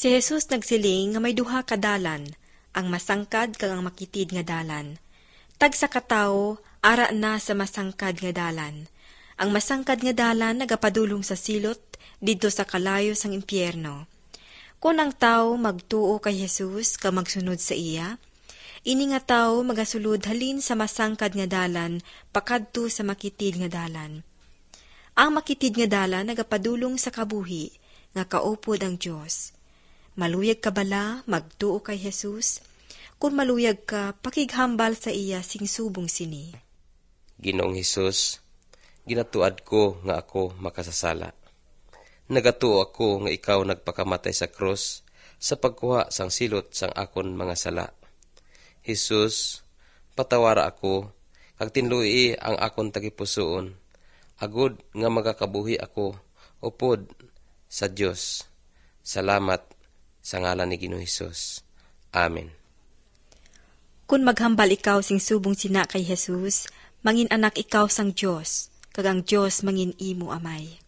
Si Jesus nagsiling nga may duha ka dalan, ang masangkad kag ang makitid nga dalan. Tag sa katawo, ara na sa masangkad nga dalan. Ang masangkad nga dalan nagapadulong sa silot didto sa kalayo sang impyerno. Kung ang tao magtuo kay Jesus ka magsunod sa iya, ini nga tao magasulod halin sa masangkad nga dalan pakadto sa makitid nga dalan. Ang makitid nga dalan nagapadulong sa kabuhi nga kaupod ang Dios. Maluyag ka bala magtuo kay Jesus? Kung maluyag ka, pakighambal sa iya sing subong sini. Ginoong Hesus, ginatuad ko nga ako makasasala. Nagatuo ako nga ikaw nagpakamatay sa krus sa pagkuha sang silot sang akon mga sala. Hesus, patawara ako, kag tinluyi ang akon tagipusoon, agud nga magakabuhi ako, upod sa Dios. Salamat sa ngalan ni Ginoong Hesus. Amen. Kung maghambal ikaw sing subong sina kay Jesus, mangin anak ikaw sang Dios, kag ang Dios mangin imo amay.